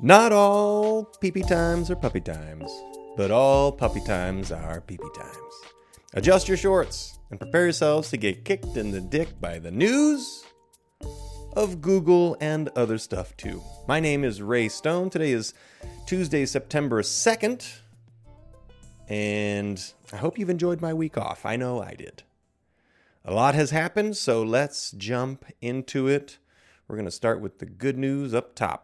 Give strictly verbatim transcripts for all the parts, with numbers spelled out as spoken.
Not all pee-pee times are puppy times, but all puppy times are pee-pee times. Adjust your shorts and prepare yourselves to get kicked in the dick by the news of Google and other stuff too. My name is Ray Stone. Today is Tuesday, September second, and I hope you've enjoyed my week off. I know I did. A lot has happened, so let's jump into it. We're going to start with the good news up top.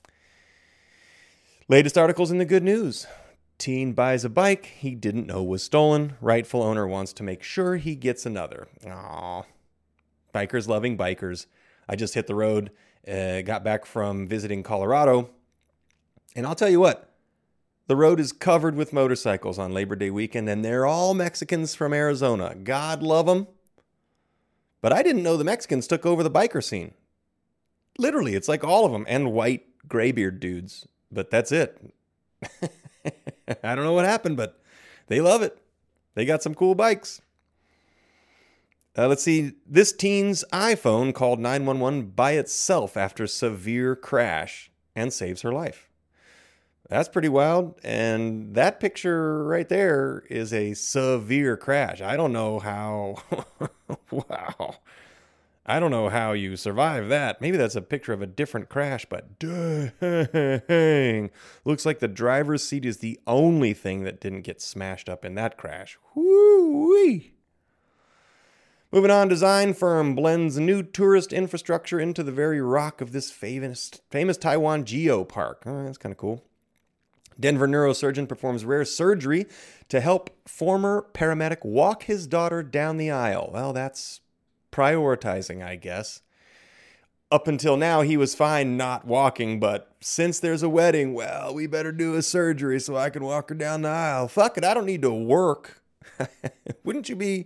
Latest articles in the good news. Teen buys a bike he didn't know was stolen. Rightful owner wants to make sure he gets another. Aww. Bikers loving bikers. I just hit the road, uh, got back from visiting Colorado. And I'll tell you what, the road is covered with motorcycles on Labor Day weekend, and they're all Mexicans from Arizona. God love them. But I didn't know the Mexicans took over the biker scene. Literally, it's like all of them, and white graybeard dudes. But that's it. I don't know what happened, but they love it. They got some cool bikes. Uh, let's see. This teen's iPhone called nine one one by itself after severe crash and saves her life. That's pretty wild. And that picture right there is a severe crash. I don't know how. Wow. I don't know how you survive that. Maybe that's a picture of a different crash, but dang. Looks like the driver's seat is the only thing that didn't get smashed up in that crash. Whoo-wee. Moving on, design firm blends new tourist infrastructure into the very rock of this famous, famous Taiwan geopark. Oh, that's kind of cool. Denver neurosurgeon performs rare surgery to help former paramedic walk his daughter down the aisle. Well, that's prioritizing, I guess. Up until now, he was fine not walking, but since there's a wedding, well, we better do a surgery so I can walk her down the aisle. Fuck it, I don't need to work. Wouldn't you be...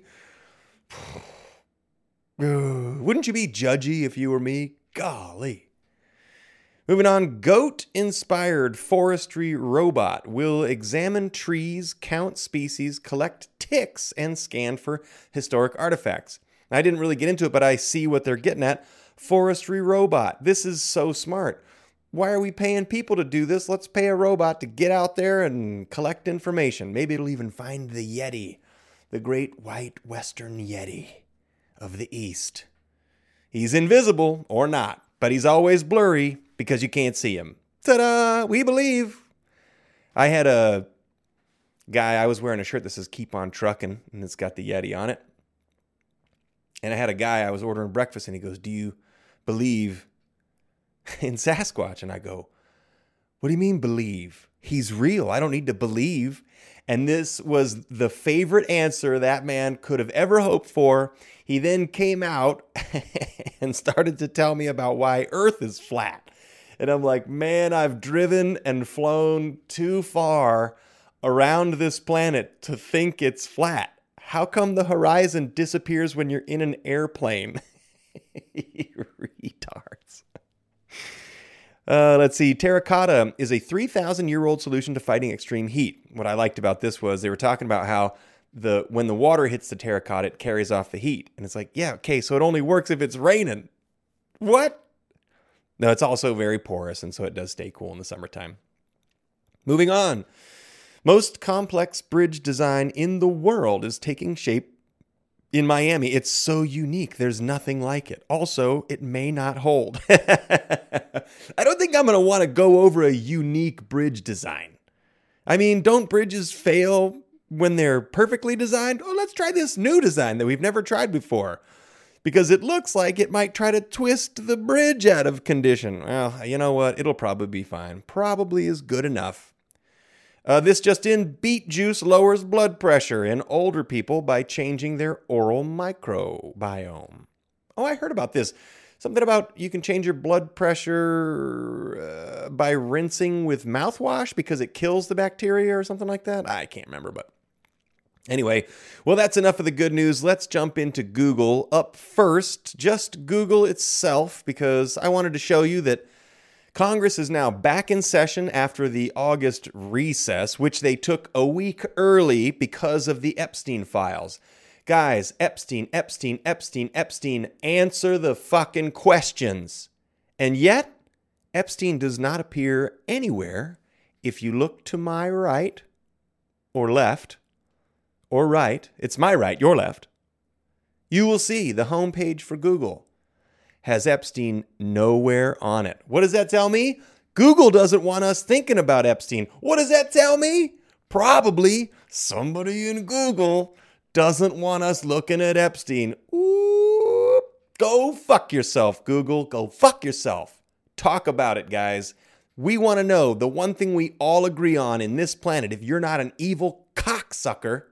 Wouldn't you be judgy if you were me? Golly. Moving on, goat-inspired forestry robot will examine trees, count species, collect ticks, and scan for historic artifacts. I didn't really get into it, but I see what they're getting at. Forestry robot. This is so smart. Why are we paying people to do this? Let's pay a robot to get out there and collect information. Maybe it'll even find the Yeti, the great white western Yeti of the East. He's invisible or not, but he's always blurry because you can't see him. Ta-da! We believe. I had a guy, I was wearing a shirt that says Keep on Truckin', and it's got the Yeti on it. And I had a guy, I was ordering breakfast, and he goes, do you believe in Sasquatch? And I go, what do you mean believe? He's real. I don't need to believe. And this was the favorite answer that man could have ever hoped for. He then came out and started to tell me about why Earth is flat. And I'm like, man, I've driven and flown too far around this planet to think it's flat. How come the horizon disappears when you're in an airplane? Retards. Uh, let's see. Terracotta is a three thousand year old solution to fighting extreme heat. What I liked about this was they were talking about how the when the water hits the terracotta, it carries off the heat. And it's like, yeah, okay, so it only works if it's raining. What? No, it's also very porous, and so it does stay cool in the summertime. Moving on. Most complex bridge design in the world is taking shape in Miami. It's so unique. There's nothing like it. Also, it may not hold. I don't think I'm going to want to go over a unique bridge design. I mean, don't bridges fail when they're perfectly designed? Oh, let's try this new design that we've never tried before. Because it looks like it might try to twist the bridge out of condition. Well, you know what? It'll probably be fine. Probably is good enough. Uh, this just in, beet juice lowers blood pressure in older people by changing their oral microbiome. Oh, I heard about this. Something about you can change your blood pressure uh, by rinsing with mouthwash because it kills the bacteria or something like that. I can't remember, but anyway, well, that's enough of the good news. Let's jump into Google. Up first, just Google itself, because I wanted to show you that Congress is now back in session after the August recess, which they took a week early because of the Epstein files. Guys, Epstein, Epstein, Epstein, Epstein, answer the fucking questions. And yet, Epstein does not appear anywhere if you look to my right or left or right. It's my right, your left. You will see the homepage for Google has Epstein nowhere on it. What does that tell me? Google doesn't want us thinking about Epstein. What does that tell me? Probably somebody in Google doesn't want us looking at Epstein. Ooh, go fuck yourself, Google. Go fuck yourself. Talk about it, guys. We want to know the one thing we all agree on in this planet, if you're not an evil cocksucker,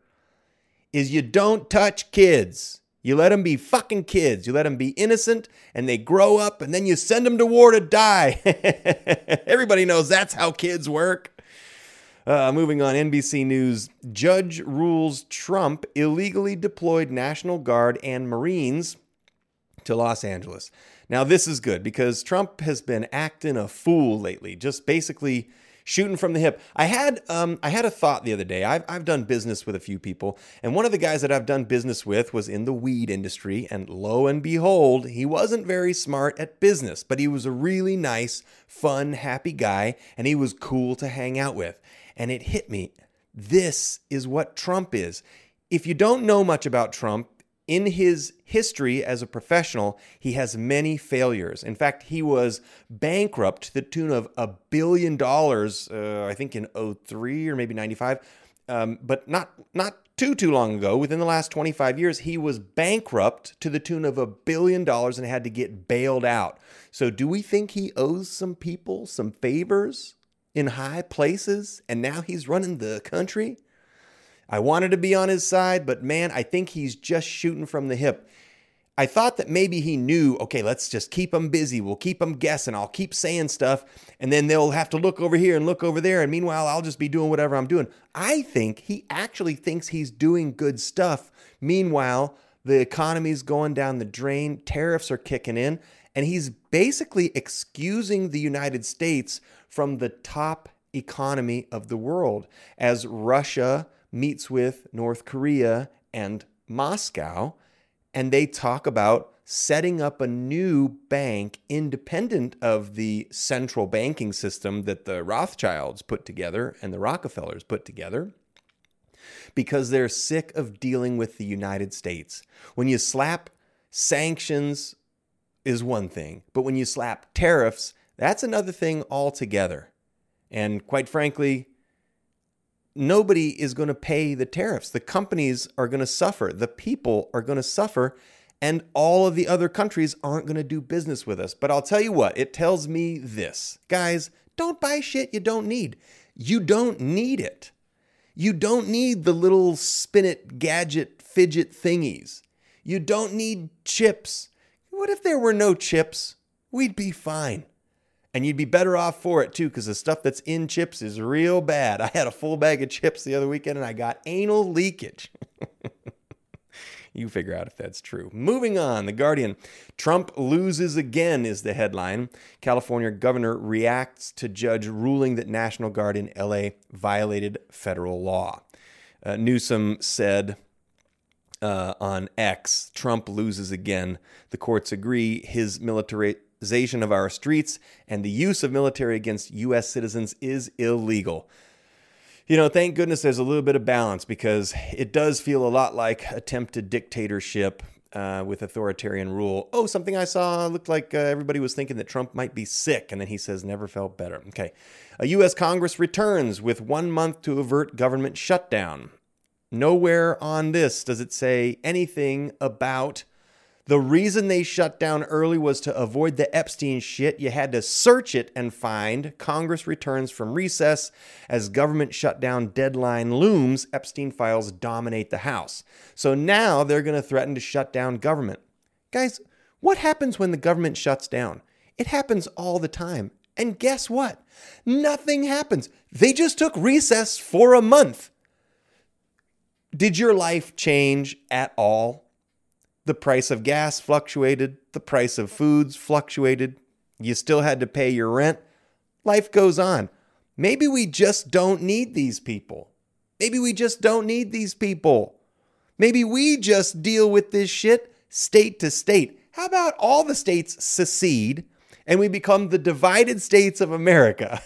is you don't touch kids. You let them be fucking kids. You let them be innocent and they grow up and then you send them to war to die. Everybody knows that's how kids work. Uh, moving on, N B C News. Judge rules Trump illegally deployed National Guard and Marines to Los Angeles. Now, this is good because Trump has been acting a fool lately, just basically shooting from the hip. I had um, I had a thought the other day. I've, I've done business with a few people, and one of the guys that I've done business with was in the weed industry, and lo and behold, he wasn't very smart at business, but he was a really nice, fun, happy guy, and he was cool to hang out with. And it hit me. This is what Trump is. If you don't know much about Trump, in his history as a professional, he has many failures. In fact, he was bankrupt to the tune of a billion dollars, uh, I think in oh three or maybe ninety-five, um, but not not too, too long ago. Within the last twenty-five years, he was bankrupt to the tune of a billion dollars and had to get bailed out. So do we think he owes some people some favors in high places and now he's running the country? I wanted to be on his side, but man, I think he's just shooting from the hip. I thought that maybe he knew, okay, let's just keep them busy. We'll keep them guessing. I'll keep saying stuff, and then they'll have to look over here and look over there, and meanwhile, I'll just be doing whatever I'm doing. I think he actually thinks he's doing good stuff. Meanwhile, the economy's going down the drain, tariffs are kicking in, and he's basically excusing the United States from the top economy of the world as Russia meets with North Korea and Moscow, and they talk about setting up a new bank independent of the central banking system that the Rothschilds put together and the Rockefellers put together, because they're sick of dealing with the United States. When you slap sanctions is one thing, but when you slap tariffs, that's another thing altogether. And quite frankly, nobody is going to pay the tariffs. The companies are going to suffer. The people are going to suffer. And all of the other countries aren't going to do business with us. But I'll tell you what, it tells me this. Guys, don't buy shit you don't need. You don't need it. You don't need the little spin it gadget fidget thingies. You don't need chips. What if there were no chips? We'd be fine. And you'd be better off for it, too, because the stuff that's in chips is real bad. I had a full bag of chips the other weekend, and I got anal leakage. You figure out if that's true. Moving on, The Guardian. Trump loses again is the headline. California governor reacts to judge ruling that National Guard in L A violated federal law. Uh, Newsom said uh, on X, Trump loses again. The courts agree his military of our streets and the use of military against U S citizens is illegal. You know, thank goodness there's a little bit of balance, because it does feel a lot like attempted dictatorship uh, with authoritarian rule. Oh, something I saw looked like uh, everybody was thinking that Trump might be sick, and then he says never felt better. Okay. A U S Congress returns with one month to avert government shutdown. Nowhere on this does it say anything about the reason they shut down early was to avoid the Epstein shit. You had to search it and find. Congress returns from recess as government shutdown deadline looms. Epstein files dominate the House. So now they're going to threaten to shut down government. Guys, what happens when the government shuts down? It happens all the time. And guess what? Nothing happens. They just took recess for a month. Did your life change at all? The price of gas fluctuated. The price of foods fluctuated. You still had to pay your rent. Life goes on. Maybe we just don't need these people. Maybe we just don't need these people. Maybe we just deal with this shit state to state. How about all the states secede and we become the divided states of America.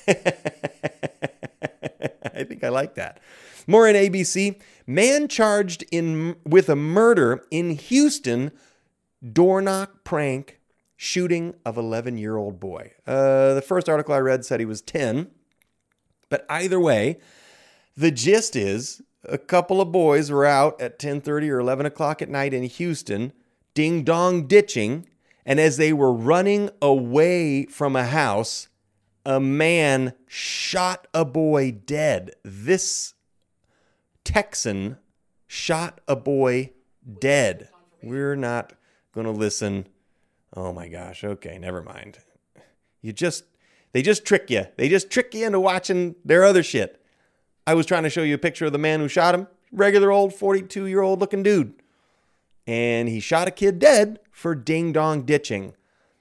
I think I like that. More in A B C. Man charged in with a murder in Houston, door knock prank, shooting of eleven-year-old boy. Uh, the first article I read said he was ten. But either way, the gist is a couple of boys were out at ten thirty or eleven o'clock at night in Houston, ding-dong ditching, and as they were running away from a house, a man shot a boy dead. This Texan shot a boy dead. We're not going to listen. Oh my gosh. Okay, never mind. You just, they just trick you. They just trick you into watching their other shit. I was trying to show you a picture of the man who shot him. Regular old forty-two-year-old looking dude. And he shot a kid dead for ding-dong ditching.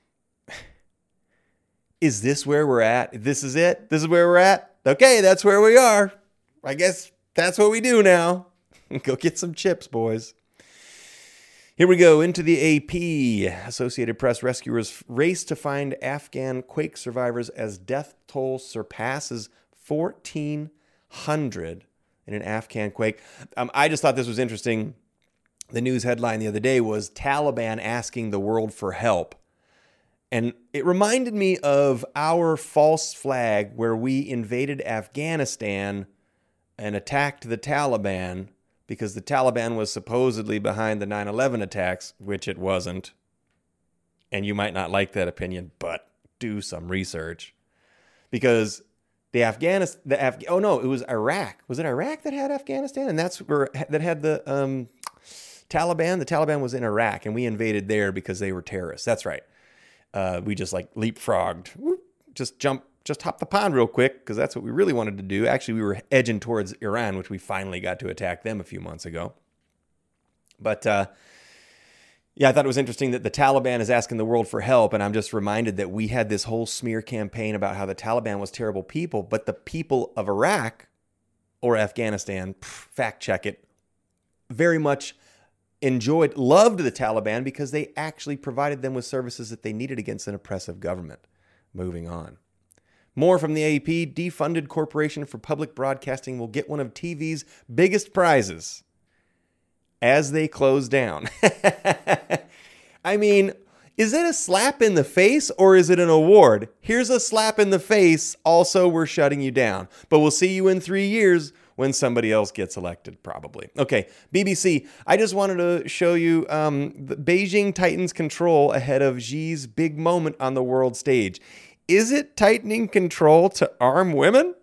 Is this where we're at? This is it? This is where we're at? Okay, that's where we are. I guess that's what we do now. Go get some chips, boys. Here we go into the A P. Associated Press rescuers race to find Afghan quake survivors as death toll surpasses fourteen hundred in an Afghan quake. Um, I just thought this was interesting. The news headline the other day was Taliban asking the world for help. And it reminded me of our false flag where we invaded Afghanistan and attacked the Taliban because the Taliban was supposedly behind the nine eleven attacks, which it wasn't. And you might not like that opinion, but do some research. Because the Afghanistan, the Af- oh no, it was Iraq. Was it Iraq that had Afghanistan? And that's where, that had the um, Taliban. The Taliban was in Iraq, and we invaded there because they were terrorists. That's right. Uh, we just like leapfrogged, whoop, just jump, just hop the pond real quick because that's what we really wanted to do. Actually, we were edging towards Iran, which we finally got to attack them a few months ago. But uh, yeah, I thought it was interesting that the Taliban is asking the world for help. And I'm just reminded that we had this whole smear campaign about how the Taliban was terrible people, but the people of Iraq or Afghanistan, pff, fact check it, very much enjoyed, loved the Taliban because they actually provided them with services that they needed against an oppressive government. Moving on. More from the A P. Defunded Corporation for Public Broadcasting will get one of T V's biggest prizes as they close down. I mean, is it a slap in the face or is it an award? Here's a slap in the face. Also, we're shutting you down. But we'll see you in three years when somebody else gets elected, probably. Okay, B B C, I just wanted to show you um, the Beijing tightens control ahead of Xi's big moment on the world stage. Is it tightening control to arm women?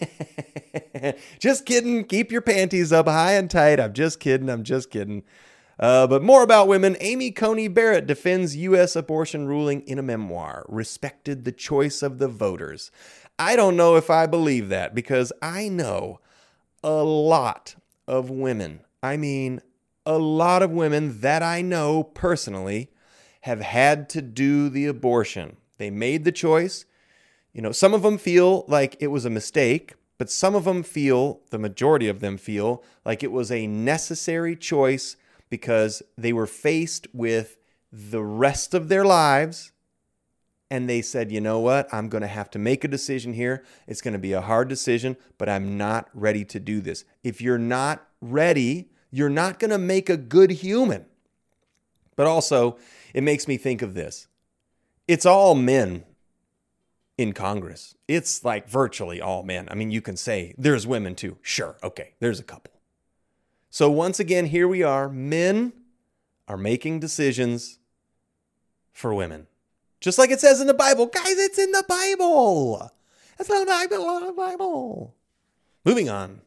Just kidding. Keep your panties up high and tight. I'm just kidding. I'm just kidding. Uh, but more about women. Amy Coney Barrett defends U S abortion ruling in a memoir. Respected the choice of the voters. I don't know if I believe that because I know a lot of women, I mean, a lot of women that I know personally have had to do the abortion. They made the choice. You know, some of them feel like it was a mistake, but some of them feel, the majority of them feel, like it was a necessary choice because they were faced with the rest of their lives. And they said, you know what? I'm going to have to make a decision here. It's going to be a hard decision, but I'm not ready to do this. If you're not ready, you're not going to make a good human. But also, it makes me think of this. It's all men in Congress. It's like virtually all men. I mean, you can say there's women too. Sure. Okay. There's a couple. So once again, here we are. Men are making decisions for women. Just like it says in the Bible. Guys, it's in the Bible. That's not the Bible, not the Bible. Moving on.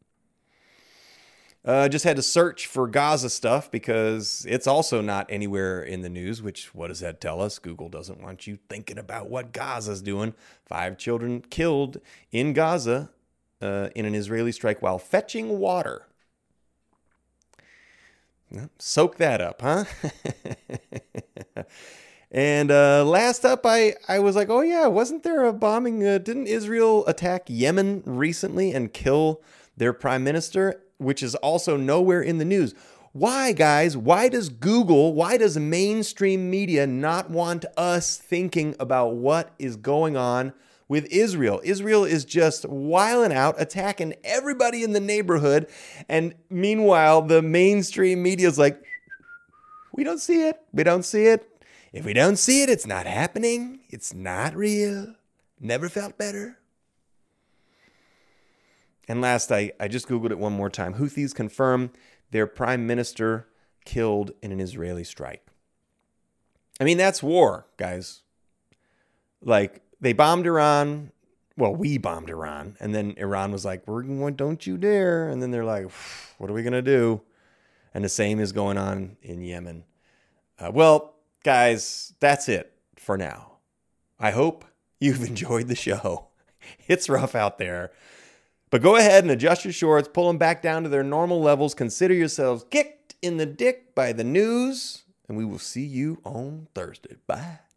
Uh, just had to search for Gaza stuff because it's also not anywhere in the news, which what does that tell us? Google doesn't want you thinking about what Gaza's doing. Five children killed in Gaza uh, in an Israeli strike while fetching water. Soak that up, huh? And uh, last up, I, I was like, oh yeah, wasn't there a bombing? Uh, didn't Israel attack Yemen recently and kill their prime minister, which is also nowhere in the news? Why, guys? Why does Google, why does mainstream media not want us thinking about what is going on with Israel? Israel is just wiling out, attacking everybody in the neighborhood. And meanwhile, the mainstream media is like, we don't see it. We don't see it. If we don't see it, it's not happening. It's not real. Never felt better. And last, I, I just Googled it one more time. Houthis confirm their prime minister killed in an Israeli strike. I mean, that's war, guys. Like, they bombed Iran. Well, we bombed Iran. And then Iran was like, We're going, don't you dare. And then they're like, what are we going to do? And the same is going on in Yemen. Uh, well, guys, that's it for now. I hope you've enjoyed the show. It's rough out there. But go ahead and adjust your shorts, pull them back down to their normal levels. Consider yourselves kicked in the dick by the news. And we will see you on Thursday. Bye.